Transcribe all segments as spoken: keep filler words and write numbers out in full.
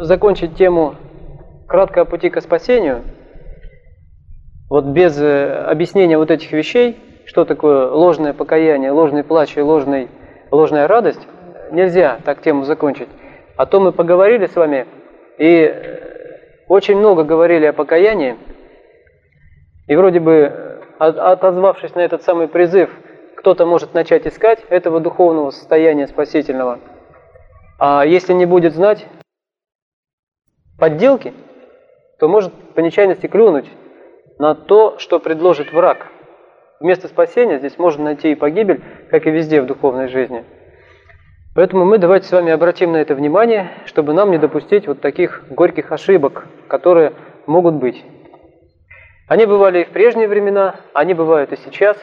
закончить тему кратко о пути к спасению, вот без объяснения вот этих вещей, что такое ложное покаяние, ложный плач и ложный, ложная радость, нельзя так тему закончить. А то мы поговорили с вами и очень много говорили о покаянии, и вроде бы, отозвавшись на этот самый призыв, кто-то может начать искать этого духовного состояния спасительного, а если не будет знать подделки, то может по нечаянности клюнуть на то, что предложит враг. Вместо спасения здесь можно найти и погибель, как и везде в духовной жизни. Поэтому мы давайте с вами обратим на это внимание, чтобы нам не допустить вот таких горьких ошибок, которые могут быть. Они бывали и в прежние времена, они бывают и сейчас.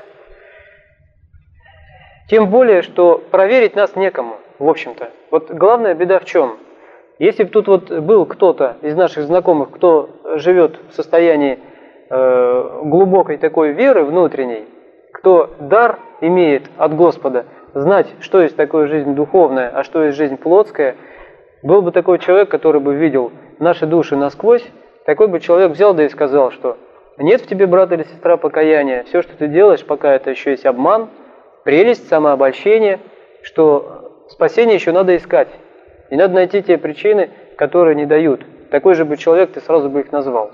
Тем более, что проверить нас некому, в общем-то. Вот главная беда в чем? Если бы тут вот был кто-то из наших знакомых, кто живет в состоянии э, глубокой такой веры внутренней, кто дар имеет от Господа, знать, что есть такое жизнь духовная, а что есть жизнь плотская, был бы такой человек, который бы видел наши души насквозь, такой бы человек взял да и сказал, что нет в тебе, брат или сестра, покаяния, все, что ты делаешь, пока это еще есть обман, прелесть, самообольщение, что спасение еще надо искать. И надо найти те причины, которые не дают. Такой же бы человек, ты сразу бы их назвал.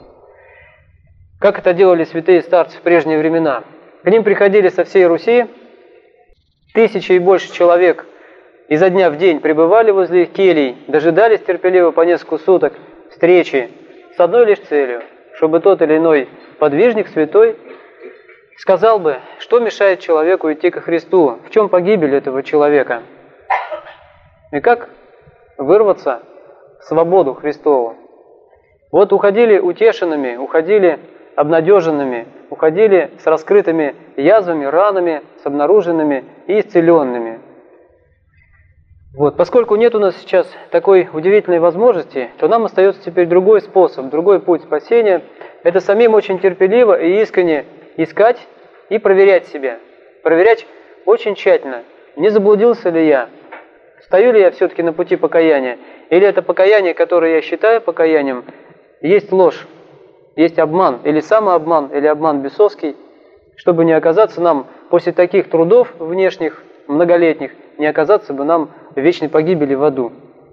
Как это делали святые старцы в прежние времена? К ним приходили со всей Руси, тысячи и больше человек изо дня в день пребывали возле их келий, дожидались терпеливо по несколько суток встречи с одной лишь целью, чтобы тот или иной подвижник святой сказал бы, что мешает человеку идти ко Христу, в чем погибель этого человека, и как вырваться в свободу Христову. Вот уходили утешенными, уходили обнадеженными, уходили с раскрытыми язвами, ранами, с обнаруженными и исцеленными. Вот. Поскольку нет у нас сейчас такой удивительной возможности, то нам остается теперь другой способ, другой путь спасения. Это самим очень терпеливо и искренне искать и проверять себя. Проверять очень тщательно, не заблудился ли я, стою ли я все-таки на пути покаяния, или это покаяние, которое я считаю покаянием, есть ложь, есть обман, или самообман, или обман бесовский, чтобы не оказаться нам после таких трудов внешних, многолетних, не оказаться бы нам в вечной погибели в аду.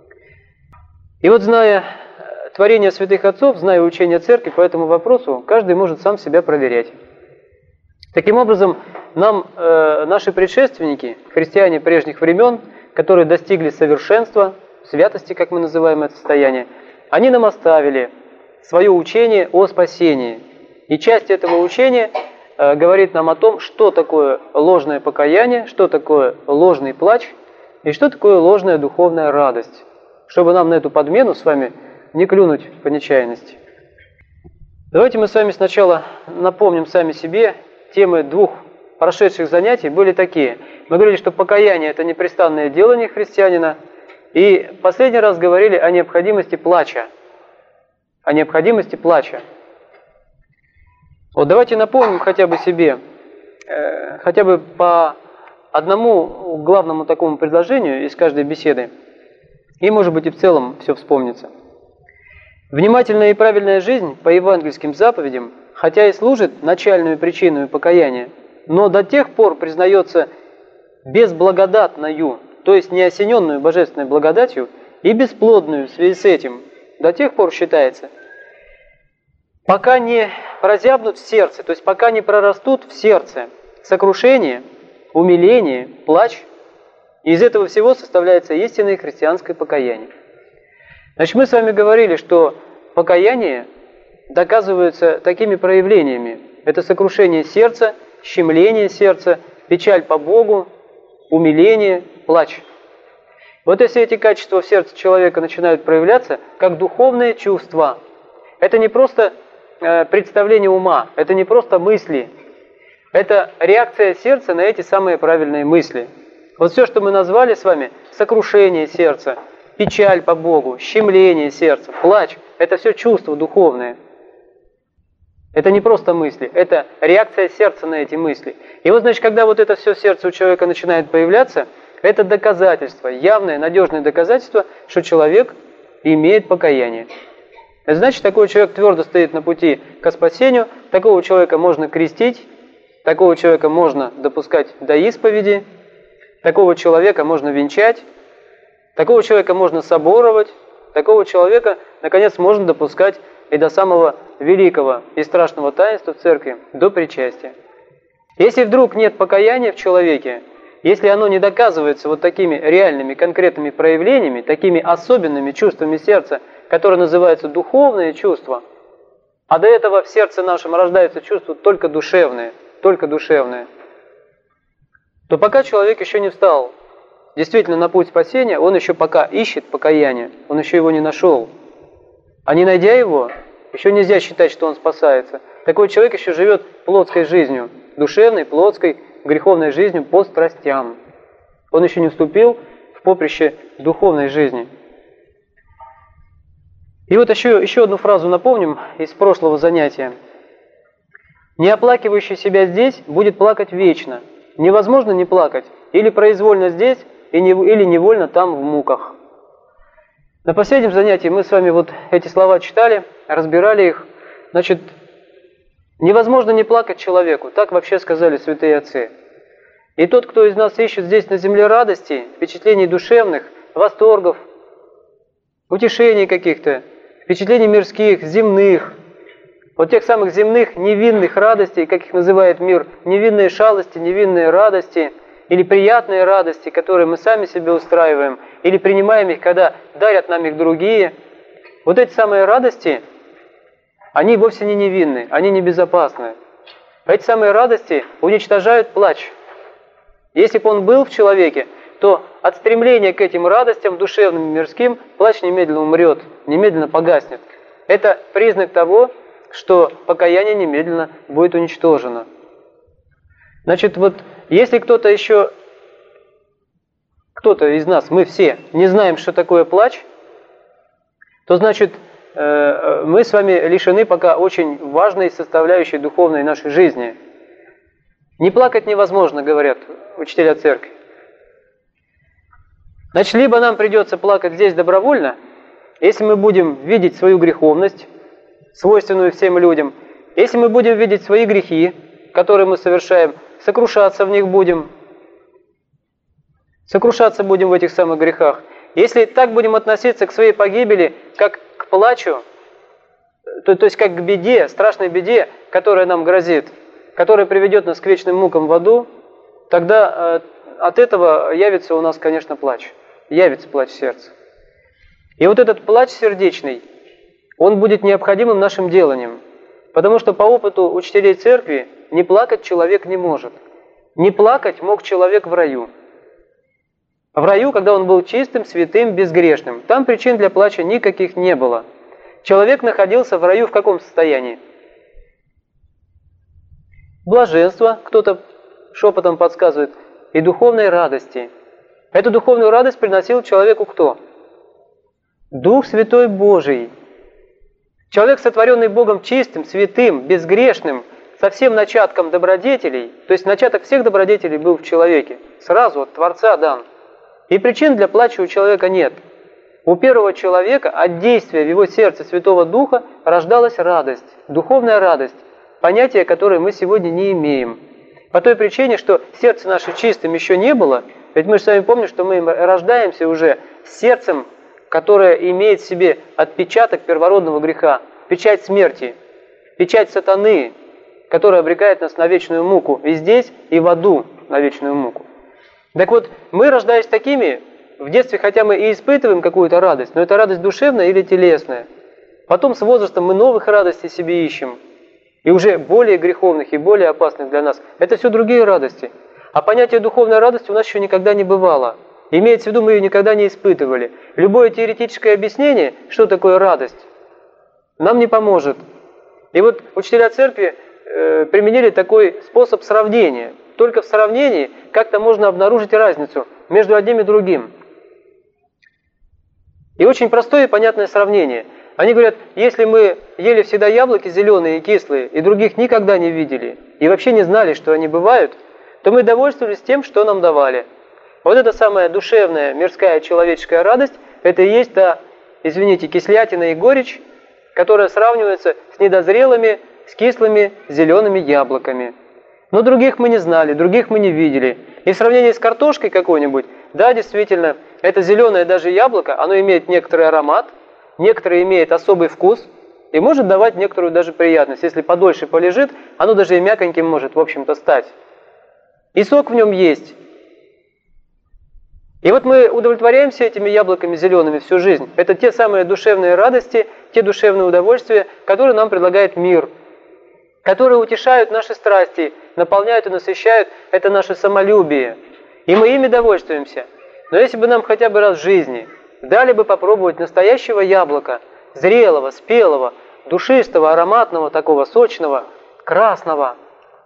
И вот зная творение святых отцов, зная учение церкви по этому вопросу, каждый может сам себя проверять. Таким образом, нам э, наши предшественники, христиане прежних времен, которые достигли совершенства, святости, как мы называем это состояние, они нам оставили свое учение о спасении. И часть этого учения э, говорит нам о том, что такое ложное покаяние, что такое ложный плач и что такое ложная духовная радость, чтобы нам на эту подмену с вами не клюнуть по нечаянности. Давайте мы с вами сначала напомним сами себе, темы двух прошедших занятий были такие. Мы говорили, что покаяние – это непрестанное делание христианина, и последний раз говорили о необходимости плача. О необходимости плача. Вот давайте напомним хотя бы себе, э, хотя бы по одному главному такому предложению из каждой беседы, и, может быть, и в целом все вспомнится. Внимательная и правильная жизнь по евангельским заповедям, хотя и служит начальную причиной покаяния, но до тех пор признается безблагодатною, то есть не осененную божественной благодатью, и бесплодную в связи с этим, до тех пор считается, пока не прозябнут в сердце, то есть пока не прорастут в сердце сокрушение, умиление, плач, и из этого всего составляется истинное христианское покаяние. Значит, мы с вами говорили, что покаяние доказывается такими проявлениями. Это сокрушение сердца, щемление сердца, печаль по Богу, умиление, плач. Вот если эти качества в сердце человека начинают проявляться как духовные чувства, это не просто э, представление ума, это не просто мысли, это реакция сердца на эти самые правильные мысли. Вот все, что мы назвали с вами, сокрушение сердца, печаль по Богу, щемление сердца, плач, это все чувства духовные. Это не просто мысли, это реакция сердца на эти мысли. И вот, значит, когда вот это все сердце у человека начинает появляться, это доказательство, явное, надежное доказательство, что человек имеет покаяние. Это значит, такой человек твердо стоит на пути к спасению, такого человека можно крестить, такого человека можно допускать до исповеди, такого человека можно венчать, такого человека можно соборовать, такого человека, наконец, можно допускать и до самого великого и страшного таинства в церкви, до причастия. Если вдруг нет покаяния в человеке, если оно не доказывается вот такими реальными, конкретными проявлениями, такими особенными чувствами сердца, которые называются духовные чувства, а до этого в сердце нашем рождаются чувства только душевные, только душевные, то пока человек еще не встал действительно на путь спасения, он еще пока ищет покаяние, он еще его не нашел. А не найдя его, еще нельзя считать, что он спасается. Такой человек еще живет плотской жизнью, душевной, плотской, греховной жизнью по страстям. Он еще не вступил в поприще духовной жизни. И вот еще, еще одну фразу напомним из прошлого занятия. «Не оплакивающий себя здесь будет плакать вечно». Невозможно не плакать, или произвольно здесь, или невольно там в муках. На последнем занятии мы с вами вот эти слова читали, разбирали их. Значит, невозможно не плакать человеку, так вообще сказали святые отцы. И тот, кто из нас ищет здесь на земле радости, впечатлений душевных, восторгов, утешений каких-то, впечатлений мирских, земных, вот тех самых земных невинных радостей, как их называет мир, невинные шалости, невинные радости, или приятные радости, которые мы сами себе устраиваем, или принимаем их, когда дарят нам их другие. Вот эти самые радости, они вовсе не невинны, они не безопасны. Эти самые радости уничтожают плач. Если бы он был в человеке, то от стремления к этим радостям, душевным и мирским, плач немедленно умрет, немедленно погаснет. Это признак того, что покаяние немедленно будет уничтожено. Значит, вот если кто-то еще, кто-то из нас, мы все, не знаем, что такое плач, то значит, мы с вами лишены пока очень важной составляющей духовной нашей жизни. Не плакать невозможно, говорят учителя церкви. Значит, либо нам придется плакать здесь добровольно, если мы будем видеть свою греховность, свойственную всем людям, если мы будем видеть свои грехи, которые мы совершаем, сокрушаться в них будем, сокрушаться будем в этих самых грехах. Если так будем относиться к своей погибели, как к плачу, то, то есть как к беде, страшной беде, которая нам грозит, которая приведет нас к вечным мукам в аду, тогда э, от этого явится у нас, конечно, плач. Явится плач сердца. И вот этот плач сердечный, он будет необходимым нашим деланием. Потому что по опыту учителей церкви не плакать человек не может. Не плакать мог человек в раю. В раю, когда он был чистым, святым, безгрешным. Там причин для плача никаких не было. Человек находился в раю в каком состоянии? Блаженство, кто-то шепотом подсказывает, и духовной радости. Эту духовную радость приносил человеку кто? Дух Святой Божий. Человек, сотворенный Богом чистым, святым, безгрешным, со всем начатком добродетелей, то есть начаток всех добродетелей был в человеке, сразу от Творца дан. И причин для плача у человека нет. У первого человека от действия в его сердце Святого Духа рождалась радость, духовная радость, понятие, которое мы сегодня не имеем. По той причине, что сердце наше чистым еще не было, ведь мы же с вами помним, что мы рождаемся уже с сердцем, которое имеет в себе отпечаток первородного греха, печать смерти, печать сатаны, которая обрекает нас на вечную муку и здесь, и в аду на вечную муку. Так вот, мы, рождаясь такими, в детстве хотя мы и испытываем какую-то радость, но это радость душевная или телесная. Потом с возрастом мы новых радостей себе ищем, и уже более греховных и более опасных для нас. Это все другие радости. А понятие духовной радости у нас еще никогда не бывало. Имеется в виду, мы ее никогда не испытывали. Любое теоретическое объяснение, что такое радость, нам не поможет. И вот учителя церкви э, применили такой способ сравнения. Только в сравнении как-то можно обнаружить разницу между одним и другим. И очень простое и понятное сравнение. Они говорят, если мы ели всегда яблоки зеленые и кислые, и других никогда не видели, и вообще не знали, что они бывают, то мы довольствовались тем, что нам давали. Вот эта самая душевная, мирская, человеческая радость, это и есть та извините, кислятина и горечь, которая сравнивается с недозрелыми, с кислыми зелеными яблоками. Но других мы не знали, других мы не видели. И в сравнении с картошкой какой-нибудь, да, действительно, это зеленое даже яблоко, оно имеет некоторый аромат, некоторое имеет особый вкус и может давать некоторую даже приятность. Если подольше полежит, оно даже и мяконьким может, в общем-то, стать. И сок в нем есть. И вот мы удовлетворяемся этими яблоками зелеными всю жизнь. Это те самые душевные радости, те душевные удовольствия, которые нам предлагает мир, которые утешают наши страсти, наполняют и насыщают это наше самолюбие. И мы ими довольствуемся. Но если бы нам хотя бы раз в жизни дали бы попробовать настоящего яблока, зрелого, спелого, душистого, ароматного, такого сочного, красного,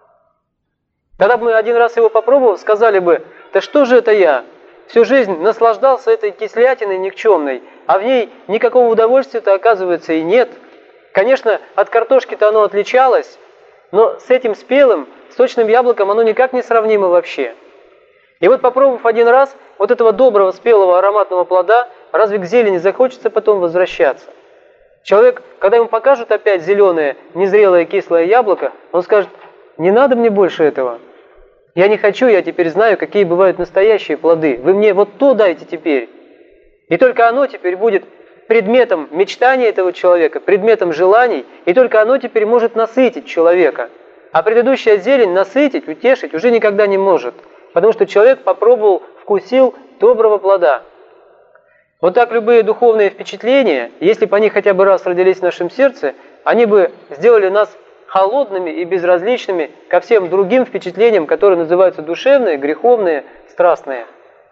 тогда бы мы один раз его попробовав, сказали бы: да что же это я? Всю жизнь наслаждался этой кислятиной никчемной, а в ней никакого удовольствия-то, оказывается, и нет. Конечно, от картошки-то оно отличалось, но с этим спелым, сочным яблоком оно никак не сравнимо вообще. И вот попробовав один раз вот этого доброго, спелого, ароматного плода, разве к зелени захочется потом возвращаться? Человек, когда ему покажут опять зеленое, незрелое, кислое яблоко, он скажет: не надо мне больше этого. Я не хочу, я теперь знаю, какие бывают настоящие плоды. Вы мне вот то дайте теперь. И только оно теперь будет предметом мечтаний этого человека, предметом желаний, и только оно теперь может насытить человека. А предыдущая зелень насытить, утешить уже никогда не может, потому что человек попробовал, вкусил доброго плода. Вот так любые духовные впечатления, если бы они хотя бы раз родились в нашем сердце, они бы сделали нас холодными и безразличными ко всем другим впечатлениям, которые называются душевные, греховные, страстные.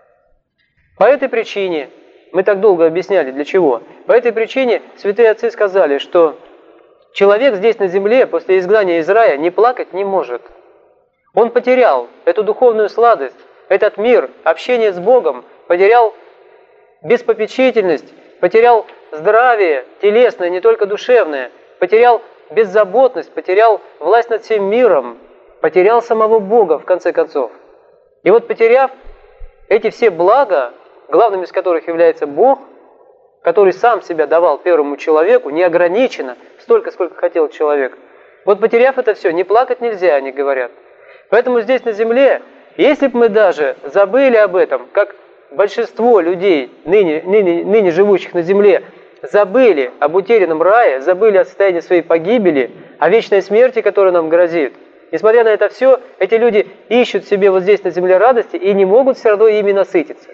По этой причине, мы так долго объясняли, для чего, по этой причине святые отцы сказали, что человек здесь на земле после изгнания из рая не плакать не может. Он потерял эту духовную сладость, этот мир, общение с Богом, потерял беспопечительность, потерял здравие телесное, не только душевное, потерял беззаботность, потерял власть над всем миром, потерял самого Бога, в конце концов. И вот потеряв эти все блага, главным из которых является Бог, который сам себя давал первому человеку, неограниченно, столько, сколько хотел человек, вот потеряв это все, не плакать нельзя, они говорят. Поэтому здесь на земле, если бы мы даже забыли об этом, как большинство людей, ныне, ныне, ныне живущих на земле, забыли об утерянном рае, забыли о состоянии своей погибели, о вечной смерти, которая нам грозит. Несмотря на это все, эти люди ищут себе вот здесь на земле радости и не могут все равно ими насытиться.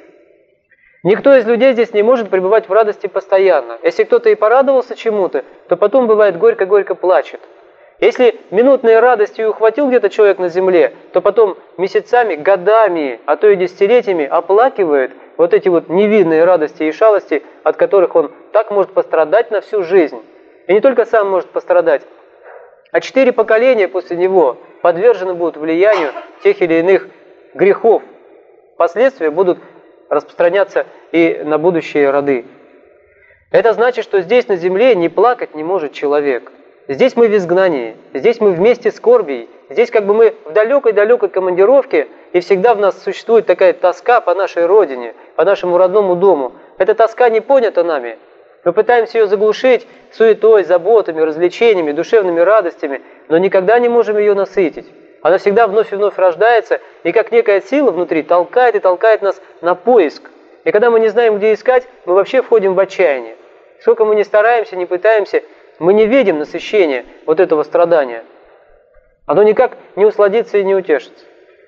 Никто из людей здесь не может пребывать в радости постоянно. Если кто-то и порадовался чему-то, то потом бывает горько-горько плачет. Если минутной радостью ухватил где-то человек на земле, то потом месяцами, годами, а то и десятилетиями оплакивает вот эти вот невинные радости и шалости, от которых он так может пострадать на всю жизнь. И не только сам может пострадать, а четыре поколения после него подвержены будут влиянию тех или иных грехов. Последствия будут распространяться и на будущие роды. Это значит, что здесь на земле не плакать не может человек. Здесь мы в изгнании, здесь мы вместе скорбей, здесь как бы мы в далекой-далекой командировке, и всегда в нас существует такая тоска по нашей родине, по нашему родному дому. Эта тоска не понята нами. Мы пытаемся ее заглушить суетой, заботами, развлечениями, душевными радостями, но никогда не можем ее насытить. Она всегда вновь и вновь рождается, и как некая сила внутри толкает и толкает нас на поиск. И когда мы не знаем, где искать, мы вообще входим в отчаяние. Сколько мы ни стараемся, не пытаемся, мы не видим насыщения вот этого страдания. Оно никак не усладится и не утешится.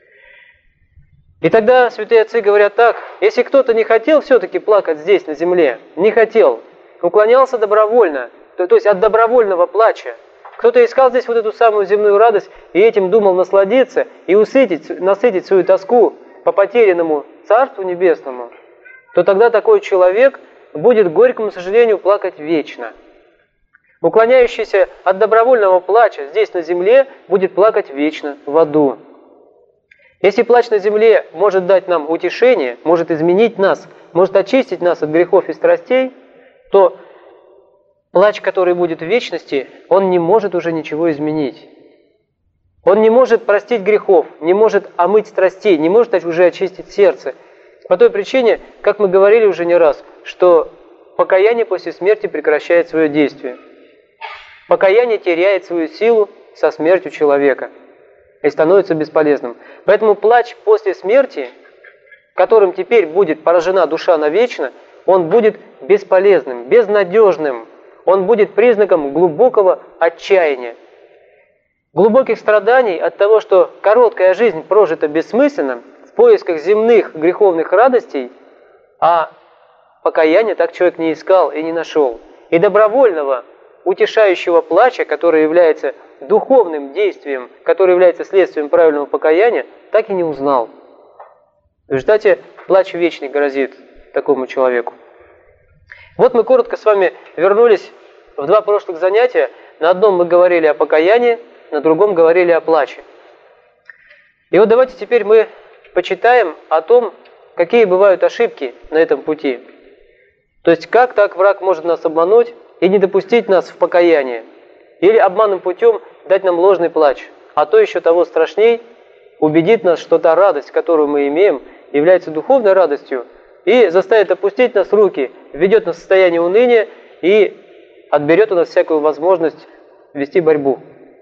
И тогда святые отцы говорят так: если кто-то не хотел все-таки плакать здесь, на земле, не хотел, уклонялся добровольно, то, то есть от добровольного плача, кто-то искал здесь вот эту самую земную радость и этим думал насладиться и усытить, насытить свою тоску по потерянному Царству Небесному, то тогда такой человек будет, к горькому сожалению, плакать вечно. Уклоняющийся от добровольного плача здесь на земле будет плакать вечно в аду. Если плач на земле может дать нам утешение, может изменить нас, может очистить нас от грехов и страстей, то плач, который будет в вечности, он не может уже ничего изменить. Он не может простить грехов, не может омыть страстей, не может уже очистить сердце. По той причине, как мы говорили уже не раз, что покаяние после смерти прекращает свое действие. Покаяние теряет свою силу со смертью человека и становится бесполезным. Поэтому плач после смерти, которым теперь будет поражена душа навечно, он будет бесполезным, безнадежным. Он будет признаком глубокого отчаяния, глубоких страданий от того, что короткая жизнь прожита бессмысленно, в поисках земных греховных радостей, а покаяния так человек не искал и не нашел. И добровольного, утешающего плача, который является духовным действием, который является следствием правильного покаяния, так и не узнал. В результате плач вечный грозит такому человеку. Вот мы коротко с вами вернулись в два прошлых занятия. На одном мы говорили о покаянии, на другом говорили о плаче. И вот давайте теперь мы почитаем о том, какие бывают ошибки на этом пути. То есть как так враг может нас обмануть и не допустить нас в покаяние. Или обманным путем дать нам ложный плач. А то еще того страшней, убедит нас, что та радость, которую мы имеем, является духовной радостью, и заставит опустить нас руки, введет нас в состояние уныния и отберет у нас всякую возможность вести борьбу.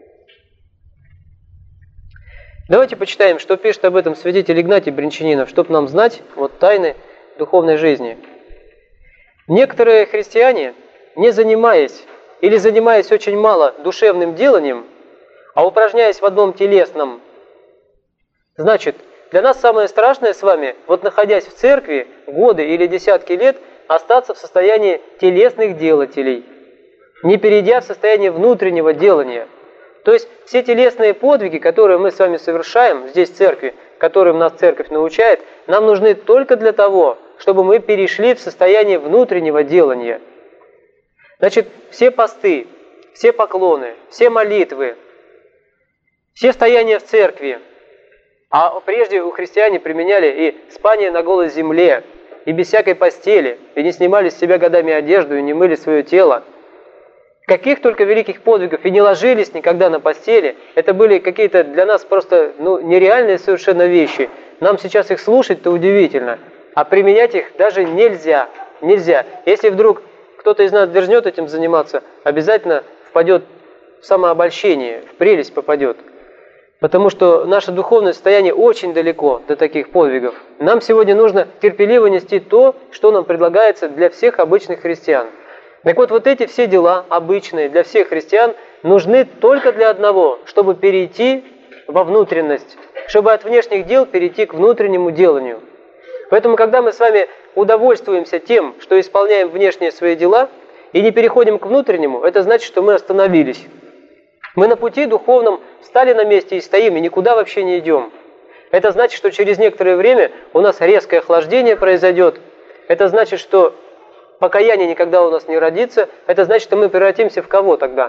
Давайте почитаем, что пишет об этом святитель Игнатий Брянчанинов, чтобы нам знать вот тайны духовной жизни. Некоторые христиане, не занимаясь или занимаясь очень мало душевным деланием, а упражняясь в одном телесном, значит, для нас самое страшное с вами, вот находясь в церкви годы или десятки лет, остаться в состоянии телесных делателей, не перейдя в состояние внутреннего делания. То есть все телесные подвиги, которые мы с вами совершаем здесь в церкви, которым нас церковь научает, нам нужны только для того, чтобы мы перешли в состояние внутреннего делания. Значит, все посты, все поклоны, все молитвы, все стояния в церкви, а прежде у христиане применяли и спание на голой земле, и без всякой постели, и не снимали с себя годами одежду, и не мыли свое тело. Каких только великих подвигов, и не ложились никогда на постели. Это были какие-то для нас просто ну, нереальные совершенно вещи. Нам сейчас их слушать-то удивительно, а применять их даже нельзя. Нельзя. Если вдруг кто-то из нас дерзнет этим заниматься, обязательно впадет в самообольщение, в прелесть попадет. Потому что наше духовное состояние очень далеко до таких подвигов. Нам сегодня нужно терпеливо нести то, что нам предлагается для всех обычных христиан. Так вот, вот эти все дела, обычные для всех христиан, нужны только для одного, чтобы перейти во внутренность, чтобы от внешних дел перейти к внутреннему деланию. Поэтому, когда мы с вами удовольствуемся тем, что исполняем внешние свои дела, и не переходим к внутреннему, это значит, что мы остановились. Мы на пути духовном встали на месте и стоим, и никуда вообще не идем. Это значит, что через некоторое время у нас резкое охлаждение произойдет. Это значит, что покаяние никогда у нас не родится. Это значит, что мы превратимся в кого тогда?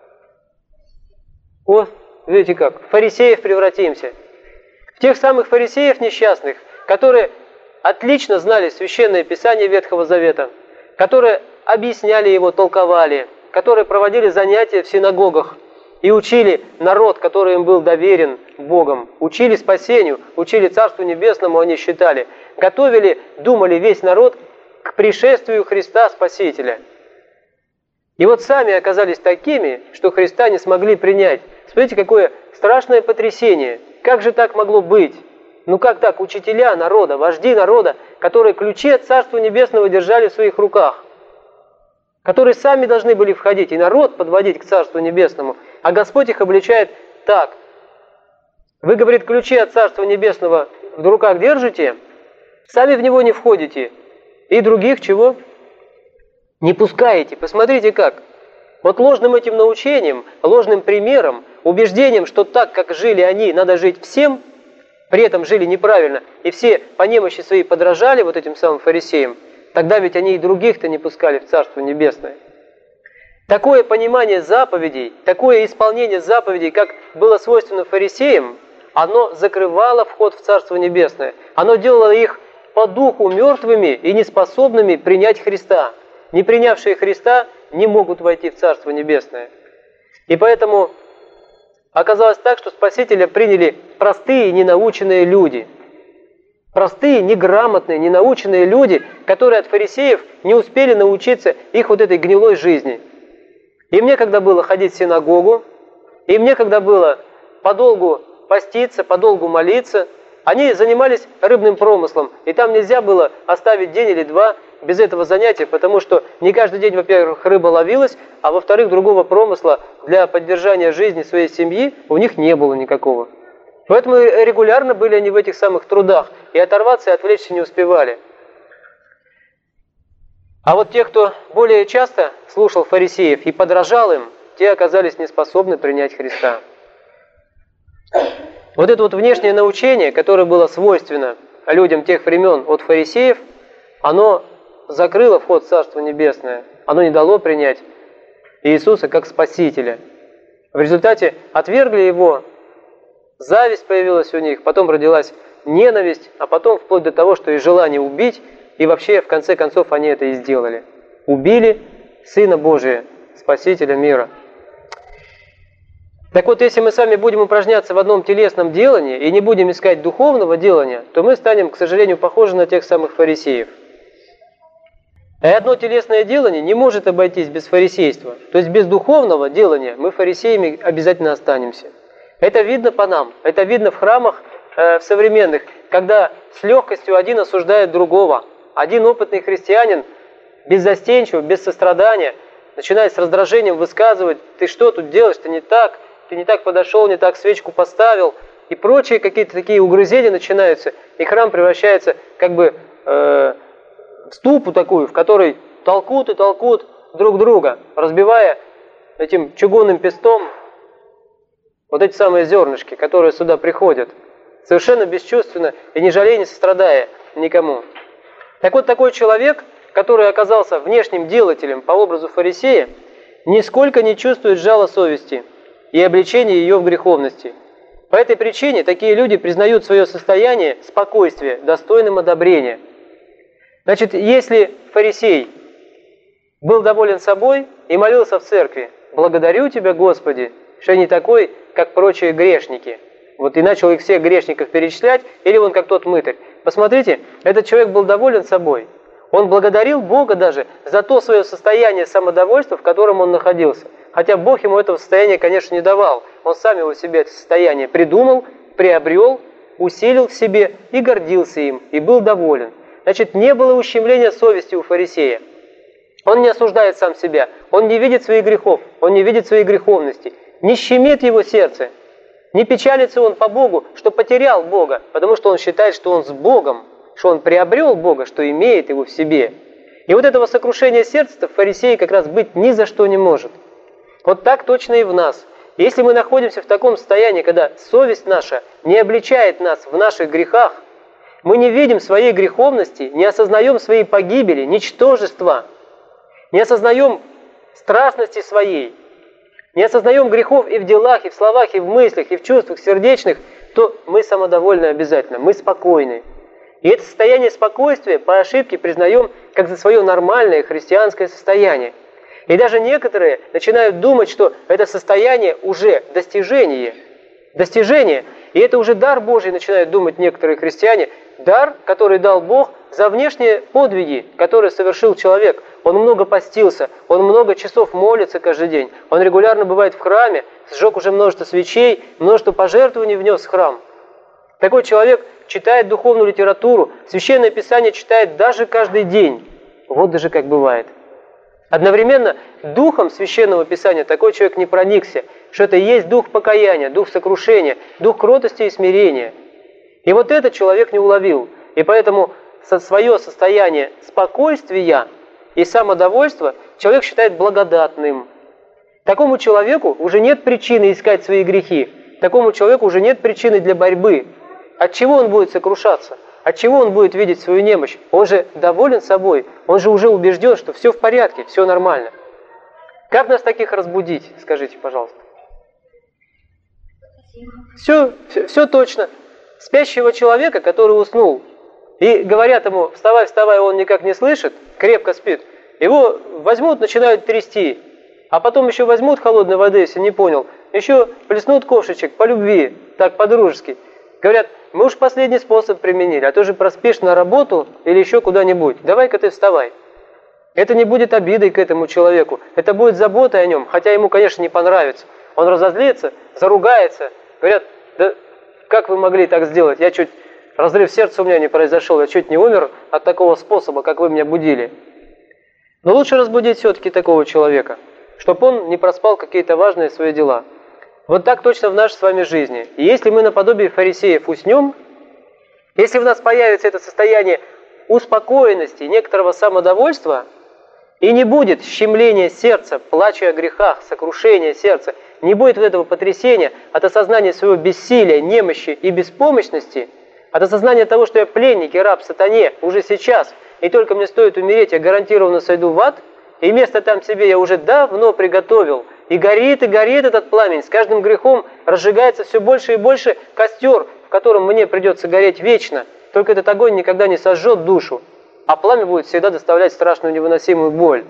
Вот, видите как, в фарисеев превратимся. В тех самых фарисеев несчастных, которые отлично знали Священное Писание Ветхого Завета, которые объясняли его, толковали, которые проводили занятия в синагогах и учили народ, который им был доверен Богом, учили спасению, учили Царству Небесному, они считали, готовили, думали весь народ к пришествию Христа Спасителя. И вот сами оказались такими, что Христа не смогли принять. Смотрите, какое страшное потрясение. Как же так могло быть? Ну как так? Учителя народа, вожди народа, которые ключи от Царства Небесного держали в своих руках, которые сами должны были входить и народ подводить к Царству Небесному, а Господь их обличает так. Вы, говорит, ключи от Царства Небесного в руках держите, сами в него не входите, и других чего? Не пускаете. Посмотрите как. Вот ложным этим научением, ложным примером, убеждением, что так, как жили они, надо жить всем, при этом жили неправильно, и все по немощи своей подражали вот этим самым фарисеям, тогда ведь они и других-то не пускали в Царство Небесное. Такое понимание заповедей, такое исполнение заповедей, как было свойственно фарисеям, оно закрывало вход в Царство Небесное. Оно делало их по духу мертвыми и неспособными принять Христа. Не принявшие Христа не могут войти в Царство Небесное. И поэтому оказалось так, что Спасителя приняли простые, ненаученные люди. Простые, неграмотные, ненаученные люди, которые от фарисеев не успели научиться их вот этой гнилой жизни. Им некогда было ходить в синагогу, им некогда было подолгу поститься, подолгу молиться. Они занимались рыбным промыслом, и там нельзя было оставить день или два без этого занятия, потому что не каждый день, во-первых, рыба ловилась, а во-вторых, другого промысла для поддержания жизни своей семьи у них не было никакого. Поэтому регулярно были они в этих самых трудах, и оторваться и отвлечься не успевали. А вот те, кто более часто слушал фарисеев и подражал им, те оказались неспособны принять Христа. Вот это вот внешнее научение, которое было свойственно людям тех времен от фарисеев, оно закрыло вход в Царство Небесное, оно не дало принять Иисуса как Спасителя. В результате отвергли Его, зависть появилась у них, потом родилась ненависть, а потом вплоть до того, что и желание убить, и вообще в конце концов они это и сделали. Убили Сына Божия, Спасителя мира. Так вот, если мы сами будем упражняться в одном телесном делании и не будем искать духовного делания, то мы станем, к сожалению, похожи на тех самых фарисеев. И одно телесное делание не может обойтись без фарисейства. То есть без духовного делания мы фарисеями обязательно останемся. Это видно по нам, это видно в храмах э, в современных, когда с легкостью один осуждает другого. Один опытный христианин беззастенчиво, без сострадания начинает с раздражением высказывать: «Ты что тут делаешь, ты не так, ты не так подошел, не так свечку поставил», и прочие какие-то такие угрызения начинаются, и храм превращается как бы э, в ступу такую, в которой толкут и толкут друг друга, разбивая этим чугунным пестом вот эти самые зернышки, которые сюда приходят, совершенно бесчувственно и не жалея, не сострадая никому. Так вот, такой человек, который оказался внешним делателем по образу фарисея, нисколько не чувствует жала совести и обличения ее в греховности. По этой причине такие люди признают свое состояние спокойствия достойным одобрения. Значит, если фарисей был доволен собой и молился в церкви: «Благодарю Тебя, Господи, что я не такой, как прочие грешники», вот и начал их всех грешников перечислять, или он как тот мытарь. Посмотрите, этот человек был доволен собой. Он благодарил Бога даже за то свое состояние самодовольства, в котором он находился. Хотя Бог ему этого состояния, конечно, не давал. Он сам его себе это состояние придумал, приобрел, усилил в себе и гордился им, и был доволен. Значит, не было ущемления совести у фарисея. Он не осуждает сам себя, он не видит своих грехов, он не видит своей греховности. Не щемит его сердце, не печалится он по Богу, что потерял Бога, потому что он считает, что он с Богом, что он приобрел Бога, что имеет его в себе. И вот этого сокрушения сердца в фарисее как раз быть ни за что не может. Вот так точно и в нас. Если мы находимся в таком состоянии, когда совесть наша не обличает нас в наших грехах, мы не видим своей греховности, не осознаем своей погибели, ничтожества, не осознаем страстности своей, не осознаем грехов и в делах, и в словах, и в мыслях, и в чувствах сердечных, то мы самодовольны обязательно, мы спокойны. И это состояние спокойствия по ошибке признаем как за свое нормальное христианское состояние. И даже некоторые начинают думать, что это состояние уже достижение. Достижение. И это уже дар Божий, начинают думать некоторые христиане. Дар, который дал Бог за внешние подвиги, которые совершил человек. Он много постился, он много часов молится каждый день. Он регулярно бывает в храме, сжег уже множество свечей, множество пожертвований внес в храм. Такой человек читает духовную литературу, Священное Писание читает даже каждый день. Вот даже как бывает. Одновременно духом Священного Писания такой человек не проникся, что это и есть дух покаяния, дух сокрушения, дух кротости и смирения. И вот этот человек не уловил. И поэтому со свое состояние спокойствия и самодовольства человек считает благодатным. Такому человеку уже нет причины искать свои грехи. Такому человеку уже нет причины для борьбы. От чего он будет сокрушаться? От чего он будет видеть свою немощь? Он же доволен собой, он же уже убежден, что все в порядке, все нормально. Как нас таких разбудить, скажите, пожалуйста? Все, все, все точно. Спящего человека, который уснул, и говорят ему: вставай, вставай, он никак не слышит, крепко спит, его возьмут, начинают трясти, а потом еще возьмут холодной воды, если не понял, еще плеснут ковшичек по любви, так по-дружески. Говорят, мы уж последний способ применили, а ты же проспишь на работу или еще куда-нибудь. Давай-ка ты вставай. Это не будет обидой к этому человеку, это будет заботой о нем, хотя ему, конечно, не понравится. Он разозлится, заругается. Говорят, да как вы могли так сделать? Я чуть, разрыв сердца у меня не произошел, я чуть не умер от такого способа, как вы меня будили. Но лучше разбудить все-таки такого человека, чтобы он не проспал какие-то важные свои дела. Вот так точно в нашей с вами жизни. И если мы наподобие фарисеев уснем, если в нас появится это состояние успокоенности, некоторого самодовольства, и не будет щемления сердца, плача о грехах, сокрушения сердца, не будет вот этого потрясения от осознания своего бессилия, немощи и беспомощности, от осознания того, что я пленник и раб сатане уже сейчас, и только мне стоит умереть, я гарантированно сойду в ад, и место там себе я уже давно приготовил, и горит, и горит этот пламень, с каждым грехом разжигается все больше и больше костер, в котором мне придется гореть вечно, только этот огонь никогда не сожжет душу, а пламя будет всегда доставлять страшную невыносимую боль.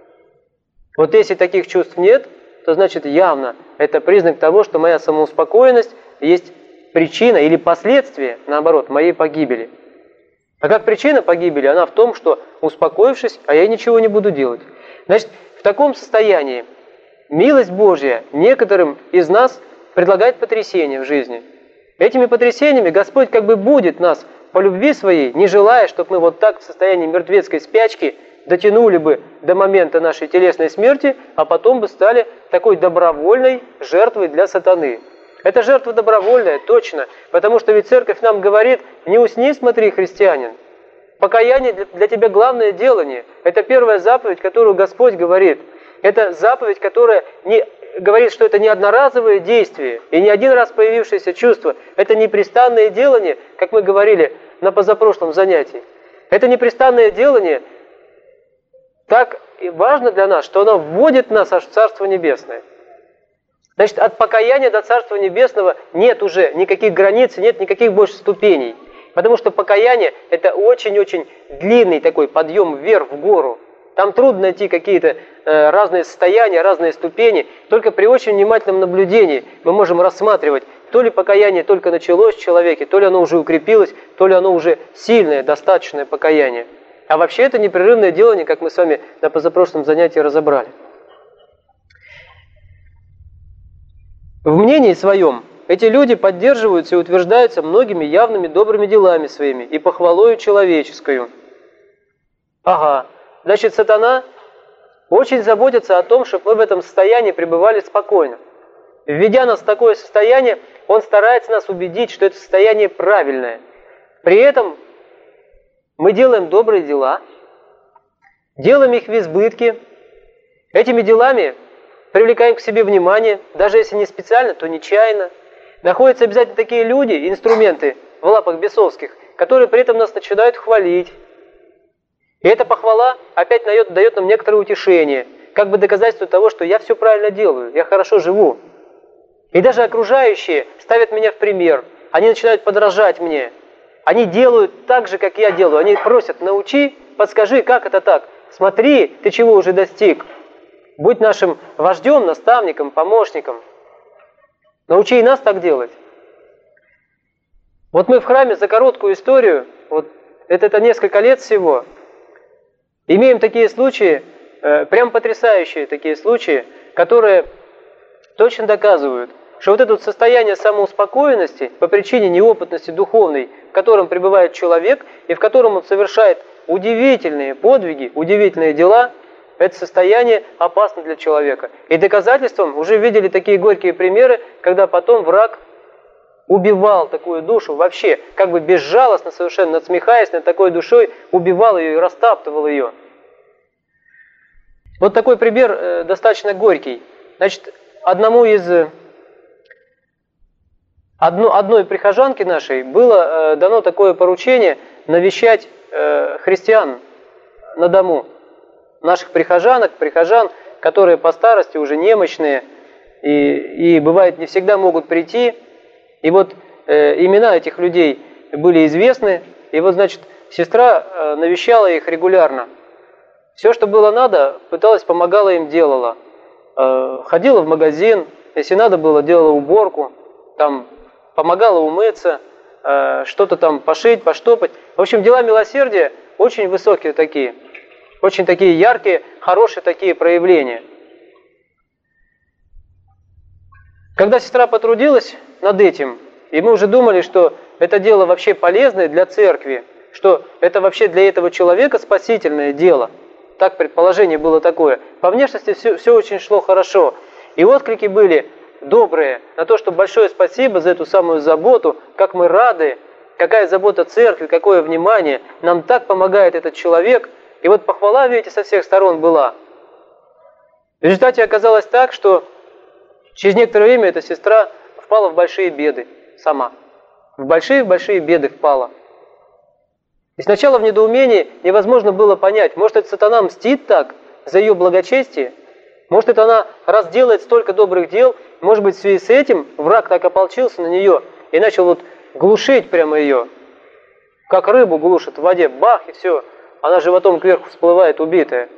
Вот если таких чувств нет, то значит явно это признак того, что моя самоуспокоенность есть причина или последствие, наоборот, моей погибели. А как причина погибели, она в том, что успокоившись, а я ничего не буду делать. Значит, в таком состоянии милость Божья некоторым из нас предлагает потрясения в жизни. Этими потрясениями Господь как бы будет нас по любви своей, не желая, чтобы мы вот так в состоянии мертвецкой спячки дотянули бы до момента нашей телесной смерти, а потом бы стали такой добровольной жертвой для сатаны. Это жертва добровольная, точно, потому что ведь Церковь нам говорит, не усни, смотри, христианин. Покаяние для, для тебя главное делание. Это первая заповедь, которую Господь говорит. Это заповедь, которая не, говорит, что это не одноразовое действие и не один раз появившееся чувство. Это непрестанное делание, как мы говорили на позапрошлом занятии. Это непрестанное делание так важно для нас, что оно вводит нас аж в Царство Небесное. Значит, от покаяния до Царства Небесного нет уже никаких границ, нет никаких больше ступеней. Потому что покаяние – это очень-очень длинный такой подъем вверх, в гору. Там трудно найти какие-то э, разные состояния, разные ступени. Только при очень внимательном наблюдении мы можем рассматривать, то ли покаяние только началось в человеке, то ли оно уже укрепилось, то ли оно уже сильное, достаточное покаяние. А вообще это непрерывное делание, как мы с вами на позапрошлом занятии разобрали. В мнении своем эти люди поддерживаются и утверждаются многими явными добрыми делами своими и похвалою человеческую. Ага, значит, сатана очень заботится о том, чтобы мы в этом состоянии пребывали спокойно. Введя нас в такое состояние, он старается нас убедить, что это состояние правильное. При этом мы делаем добрые дела, делаем их в избытке, этими делами привлекаем к себе внимание, даже если не специально, то нечаянно. Находятся обязательно такие люди, инструменты в лапах бесовских, которые при этом нас начинают хвалить. И эта похвала опять дает, дает нам некоторое утешение, как бы доказательство того, что я все правильно делаю, я хорошо живу. И даже окружающие ставят меня в пример, они начинают подражать мне. Они делают так же, как я делаю. Они просят, научи, подскажи, как это так. Смотри, ты чего уже достиг. Будь нашим вождем, наставником, помощником. Научи и нас так делать. Вот мы в храме за короткую историю, вот это, это несколько лет всего, имеем такие случаи, э, прям потрясающие такие случаи, которые точно доказывают, что вот это вот состояние самоуспокоенности по причине неопытности духовной, в котором пребывает человек и в котором он совершает удивительные подвиги, удивительные дела, это состояние опасно для человека. И доказательством уже видели такие горькие примеры, когда потом враг убивал такую душу вообще, как бы безжалостно, совершенно надсмехаясь над такой душой, убивал ее и растаптывал ее. Вот такой пример э, достаточно горький. Значит, одному из... Одно, одной прихожанке нашей было э, дано такое поручение навещать э, христиан на дому. Наших прихожанок, прихожан, которые по старости уже немощные и, и бывает не всегда могут прийти. И вот э, имена этих людей были известны. И вот, значит, сестра э, навещала их регулярно. Все, что было надо, пыталась, помогала им, делала. Э, ходила в магазин, если надо было, делала уборку, там помогала умыться, э, что-то там пошить, поштопать. В общем, дела милосердия очень высокие такие, очень такие яркие, хорошие такие проявления. Когда сестра потрудилась над этим, и мы уже думали, что это дело вообще полезное для церкви, что это вообще для этого человека спасительное дело, так предположение было такое. По внешности все, все очень шло хорошо. И отклики были добрые на то, что большое спасибо за эту самую заботу, как мы рады, какая забота церкви, какое внимание, нам так помогает этот человек. И вот похвала, видите, со всех сторон была. В результате оказалось так, что через некоторое время эта сестра впала в большие беды сама. В большие-большие беды впала. И сначала в недоумении невозможно было понять, может, это сатана мстит так за ее благочестие? Может, это она, раз делает столько добрых дел, может быть, в связи с этим враг так ополчился на нее и начал вот глушить прямо ее, как рыбу глушит в воде, бах, и все, она животом кверху всплывает убитая.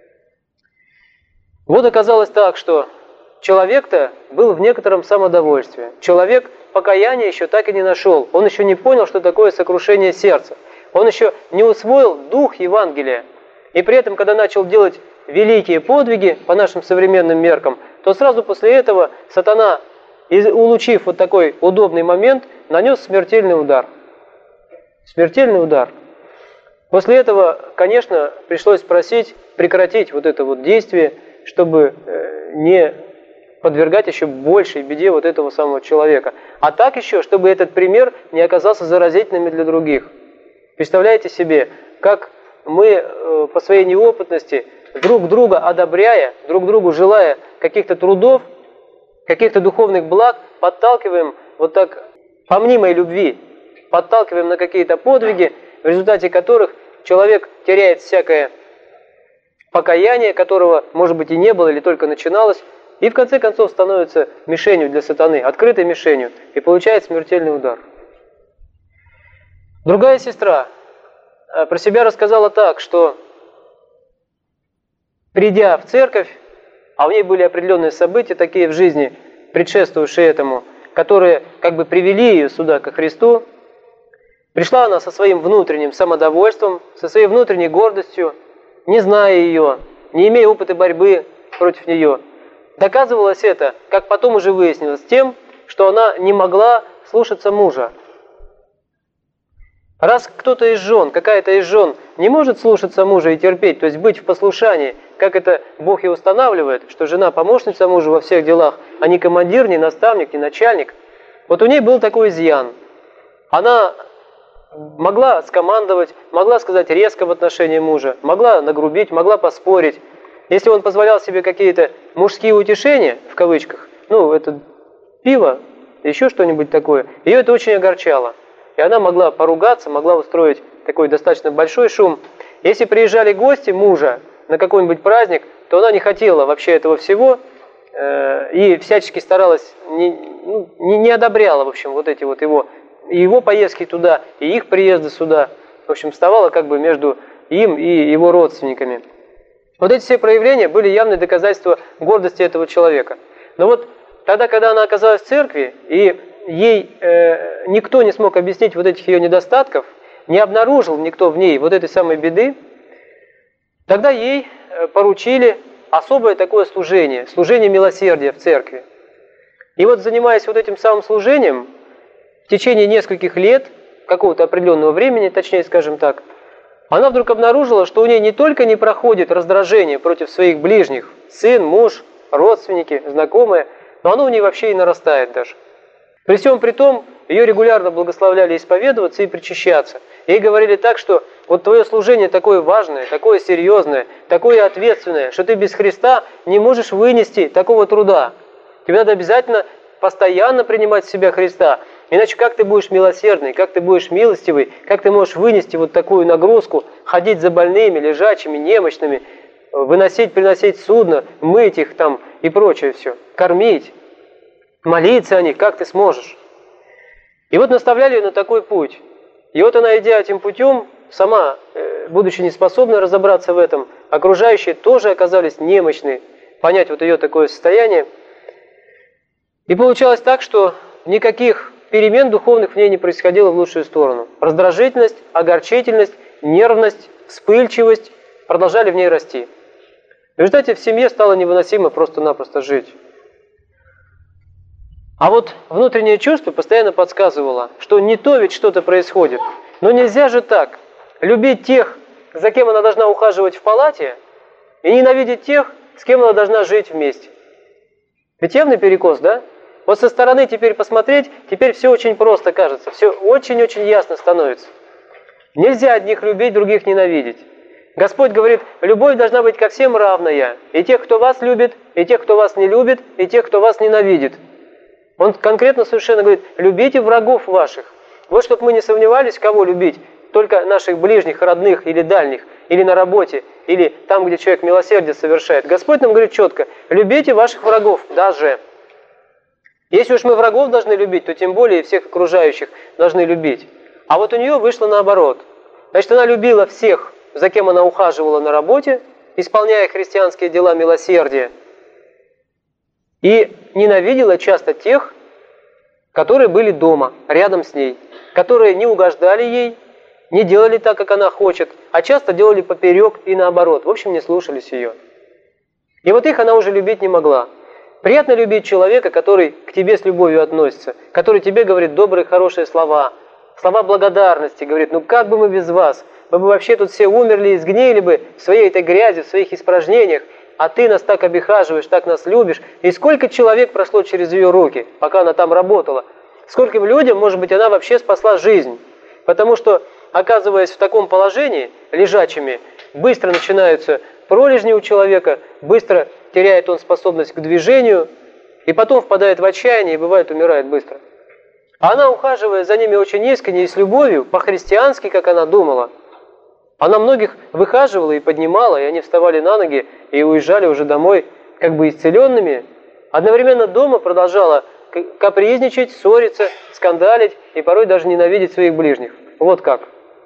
Вот оказалось так, что человек-то был в некотором самодовольстве. Человек покаяния еще так и не нашел. Он еще не понял, что такое сокрушение сердца. Он еще не усвоил дух Евангелия. И при этом, когда начал делать великие подвиги по нашим современным меркам, то сразу после этого сатана, улучив вот такой удобный момент, нанес смертельный удар. Смертельный удар. После этого, конечно, пришлось просить прекратить вот это вот действие, чтобы не подвергать еще большей беде вот этого самого человека. А так еще, чтобы этот пример не оказался заразительным для других. Представляете себе, как мы по своей неопытности, друг друга одобряя, друг другу желая каких-то трудов, каких-то духовных благ, подталкиваем вот так по мнимой любви, подталкиваем на какие-то подвиги, в результате которых человек теряет всякое покаяние, которого, может быть, и не было, или только начиналось, и в конце концов становится мишенью для сатаны, открытой мишенью, и получает смертельный удар. Другая сестра про себя рассказала так, что придя в церковь, а в ней были определенные события, такие в жизни, предшествовавшие этому, которые как бы привели ее сюда, ко Христу, пришла она со своим внутренним самодовольством, со своей внутренней гордостью, не зная ее, не имея опыта борьбы против нее. Доказывалось это, как потом уже выяснилось, тем, что она не могла слушаться мужа. Раз кто-то из жен, какая-то из жен не может слушаться мужа и терпеть, то есть быть в послушании, как это Бог и устанавливает, что жена помощница мужа во всех делах, а не командир, не наставник, не начальник, вот у ней был такой изъян. Она могла скомандовать, могла сказать резко в отношении мужа, могла нагрубить, могла поспорить. Если он позволял себе какие-то мужские утешения, в кавычках, ну, это пиво, еще что-нибудь такое, ее это очень огорчало. И она могла поругаться, могла устроить такой достаточно большой шум. Если приезжали гости мужа на какой-нибудь праздник, то она не хотела вообще этого всего э, и всячески старалась, не, ну, не, не одобряла, в общем, вот эти вот его, и его поездки туда, и их приезды сюда. В общем, вставала как бы между им и его родственниками. Вот эти все проявления были явные доказательства гордости этого человека. Но вот тогда, когда она оказалась в церкви, и ей э, никто не смог объяснить вот этих ее недостатков, не обнаружил никто в ней вот этой самой беды, тогда ей поручили особое такое служение, служение милосердия в церкви. И вот занимаясь вот этим самым служением, в течение нескольких лет, какого-то определенного времени, точнее скажем так, она вдруг обнаружила, что у нее не только не проходит раздражение против своих ближних, сын, муж, родственники, знакомые, но оно у нее вообще и нарастает даже. При всем при том, ее регулярно благословляли исповедоваться и причащаться. Ей говорили так, что вот твое служение такое важное, такое серьезное, такое ответственное, что ты без Христа не можешь вынести такого труда. Тебе надо обязательно постоянно принимать в себя Христа. Иначе как ты будешь милосердный, как ты будешь милостивый, как ты можешь вынести вот такую нагрузку, ходить за больными, лежачими, немощными, выносить, приносить судно, мыть их там и прочее все, кормить, молиться о них, как ты сможешь. И вот наставляли ее на такой путь. И вот она, идя этим путем, сама, будучи неспособна разобраться в этом, окружающие тоже оказались немощны понять вот ее такое состояние. И получалось так, что никаких перемен духовных в ней не происходило в лучшую сторону. Раздражительность, огорчительность, нервность, вспыльчивость продолжали в ней расти. В результате в семье стало невыносимо просто-напросто жить. А вот внутреннее чувство постоянно подсказывало, что не то ведь что-то происходит. Но нельзя же так любить тех, за кем она должна ухаживать в палате, и ненавидеть тех, с кем она должна жить вместе. Ведь явный перекос, да? Вот со стороны теперь посмотреть, теперь все очень просто кажется, все очень-очень ясно становится. Нельзя одних любить, других ненавидеть. Господь говорит, любовь должна быть ко всем равная, и тех, кто вас любит, и тех, кто вас не любит, и тех, кто вас ненавидит. Он конкретно совершенно говорит, любите врагов ваших. Вот чтобы мы не сомневались, кого любить, только наших ближних, родных или дальних, или на работе, или там, где человек милосердие совершает. Господь нам говорит четко, любите ваших врагов даже. Если уж мы врагов должны любить, то тем более всех окружающих должны любить. А вот у нее вышло наоборот. Значит, она любила всех, за кем она ухаживала на работе, исполняя христианские дела милосердия, и ненавидела часто тех, которые были дома, рядом с ней, которые не угождали ей, не делали так, как она хочет, а часто делали поперек и наоборот, в общем, не слушались ее. И вот их она уже любить не могла. Приятно любить человека, который к тебе с любовью относится, который тебе говорит добрые, хорошие слова, слова благодарности, говорит, ну как бы мы без вас, мы бы вообще тут все умерли и сгнили бы в своей этой грязи, в своих испражнениях, а ты нас так обихаживаешь, так нас любишь. И сколько человек прошло через ее руки, пока она там работала. Скольким людям, может быть, она вообще спасла жизнь. Потому что, оказываясь в таком положении, лежачими, быстро начинаются пролежни у человека, быстро теряет он способность к движению, и потом впадает в отчаяние и, бывает, умирает быстро. А она, ухаживая за ними очень искренне и с любовью, по-христиански, как она думала, она многих выхаживала и поднимала, и они вставали на ноги и уезжали уже домой как бы исцеленными. Одновременно дома продолжала капризничать, ссориться, скандалить и порой даже ненавидеть своих ближних. Вот как.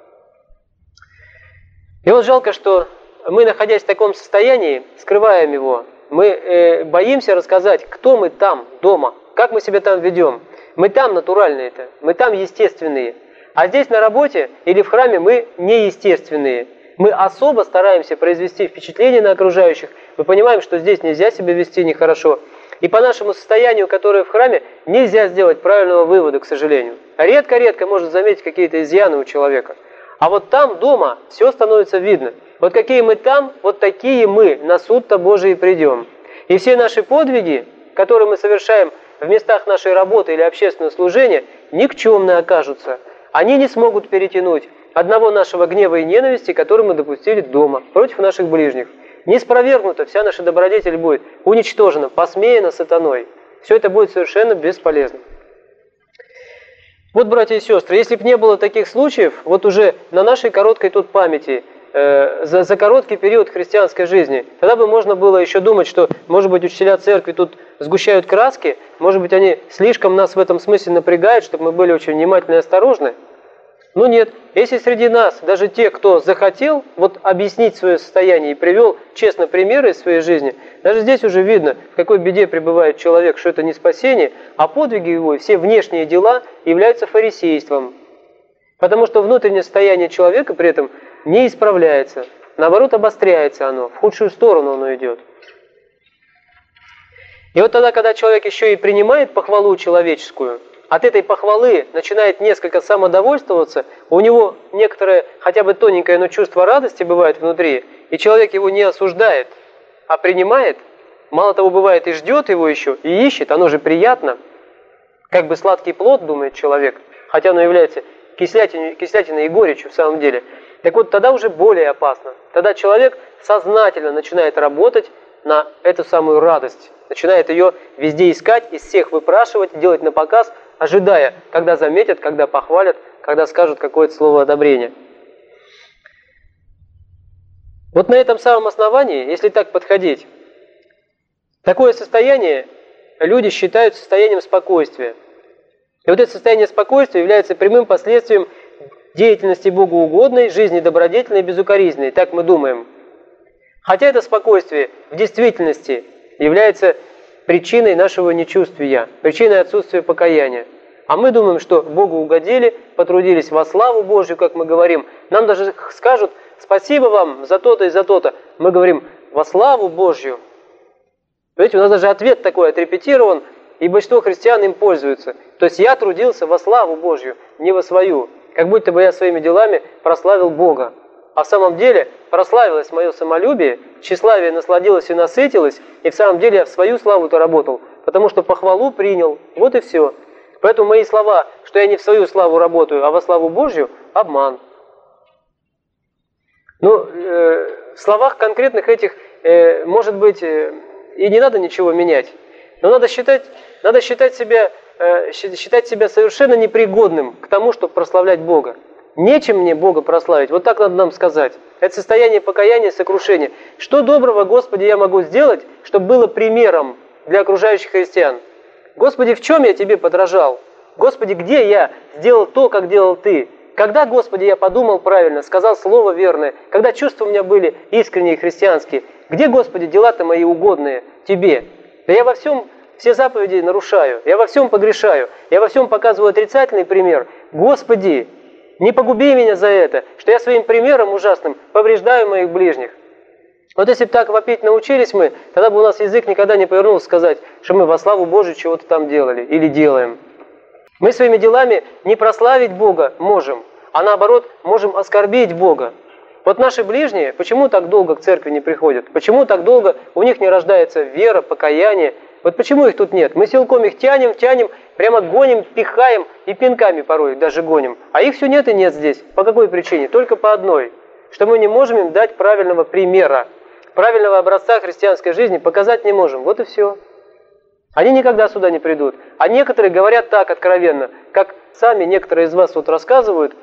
И вот жалко, что мы, находясь в таком состоянии, скрываем его. Мы э, боимся рассказать, кто мы там, дома, как мы себя там ведем. Мы там натуральные-то, мы там естественные. А здесь на работе или в храме мы неестественные. Мы особо стараемся произвести впечатление на окружающих. Мы понимаем, что здесь нельзя себя вести нехорошо. И по нашему состоянию, которое в храме, нельзя сделать правильного вывода, к сожалению. Редко-редко можно заметить какие-то изъяны у человека. А вот там, дома, все становится видно. Вот какие мы там, вот такие мы на суд-то Божий придем. И все наши подвиги, которые мы совершаем в местах нашей работы или общественного служения, никчемные окажутся. Они не смогут перетянуть одного нашего гнева и ненависти, который мы допустили дома, против наших ближних. Не спровергнута вся наша добродетель будет, уничтожена, посмеяна сатаной. Все это будет совершенно бесполезно. Вот, братья и сестры, если бы не было таких случаев, вот уже на нашей короткой тут памяти, э, за, за короткий период христианской жизни, тогда бы можно было еще думать, что, может быть, учителя церкви тут сгущают краски, может быть, они слишком нас в этом смысле напрягают, чтобы мы были очень внимательны и осторожны. Но нет, если среди нас даже те, кто захотел вот объяснить свое состояние и привел честно примеры из своей жизни, даже здесь уже видно, в какой беде пребывает человек, что это не спасение, а подвиги его и все внешние дела являются фарисейством. Потому что внутреннее состояние человека при этом не исправляется, наоборот обостряется оно, в худшую сторону оно идет. И вот тогда, когда человек еще и принимает похвалу человеческую, от этой похвалы начинает несколько самодовольствоваться, у него некоторое, хотя бы тоненькое, но чувство радости бывает внутри, и человек его не осуждает, а принимает, мало того, бывает и ждет его еще, и ищет, оно же приятно, как бы сладкий плод, думает человек, хотя оно является кислятиной, кислятиной и горечью в самом деле. Так вот, тогда уже более опасно. Тогда человек сознательно начинает работать на эту самую радость, начинает ее везде искать, из всех выпрашивать, делать на показ, ожидая, когда заметят, когда похвалят, когда скажут какое-то слово одобрения. Вот на этом самом основании, если так подходить, такое состояние люди считают состоянием спокойствия. И вот это состояние спокойствия является прямым последствием деятельности богоугодной, жизни добродетельной и безукоризненной, так мы думаем. Хотя это спокойствие в действительности является причиной нашего нечувствия, причиной отсутствия покаяния. А мы думаем, что Богу угодили, потрудились во славу Божью, как мы говорим. Нам даже скажут: спасибо вам за то-то и за то-то. Мы говорим: во славу Божью. Видите, у нас даже ответ такой отрепетирован, и большинство христиан им пользуются. То есть я трудился во славу Божью, не во свою. Как будто бы я своими делами прославил Бога. А в самом деле прославилось мое самолюбие, тщеславие насладилось и насытилось, и в самом деле я в свою славу-то работал, потому что похвалу принял. Вот и все. Поэтому мои слова, что я не в свою славу работаю, а во славу Божью, обман. Ну, э, в словах конкретных этих, э, может быть, э, и не надо ничего менять, но надо считать, надо считать себя, э, считать себя совершенно непригодным к тому, чтобы прославлять Бога. Нечем мне Бога прославить, вот так надо нам сказать. Это состояние покаяния, сокрушения. Что доброго, Господи, я могу сделать, чтобы было примером для окружающих христиан? Господи, в чем я Тебе подражал? Господи, где я сделал то, как делал Ты? Когда, Господи, я подумал правильно, сказал слово верное? Когда чувства у меня были искренние и христианские? Где, Господи, дела-то мои угодные Тебе? Да я во всем все заповеди нарушаю, я во всем погрешаю, я во всем показываю отрицательный пример. Господи, не погуби меня за это, что я своим примером ужасным повреждаю моих ближних. Вот если бы так вопить научились мы, тогда бы у нас язык никогда не повернулся сказать, что мы во славу Божию чего-то там делали или делаем. Мы своими делами не прославить Бога можем, а наоборот можем оскорбить Бога. Вот наши ближние, почему так долго к церкви не приходят? Почему так долго у них не рождается вера, покаяние? Вот почему их тут нет? Мы силком их тянем, тянем, прямо гоним, пихаем и пинками порой даже гоним. А их все нет и нет здесь. По какой причине? Только по одной. Что мы не можем им дать правильного примера, правильного образца христианской жизни показать не можем. Вот и все. Они никогда сюда не придут. А некоторые говорят так откровенно, как сами некоторые из вас вот рассказывают,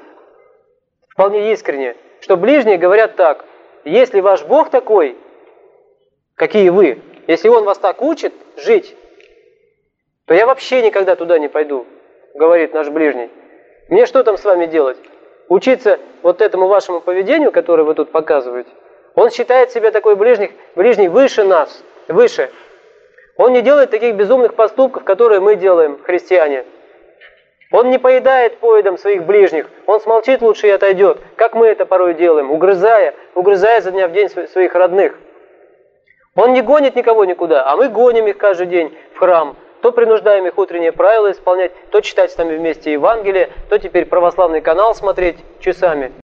вполне искренне, что ближние говорят так: если ваш Бог такой, какие вы, если Он вас так учит жить, то я вообще никогда туда не пойду, говорит наш ближний. Мне что там с вами делать? Учиться вот этому вашему поведению, которое вы тут показываете? Он считает себя такой ближний, ближний выше нас, выше. Он не делает таких безумных поступков, которые мы делаем, христиане. Он не поедает поедом своих ближних, он смолчит лучше и отойдет, как мы это порой делаем, угрызая, угрызая за дня в день своих родных. Он не гонит никого никуда, а мы гоним их каждый день в храм. То принуждаем их утренние правила исполнять, то читать с нами вместе Евангелие, то теперь православный канал смотреть часами.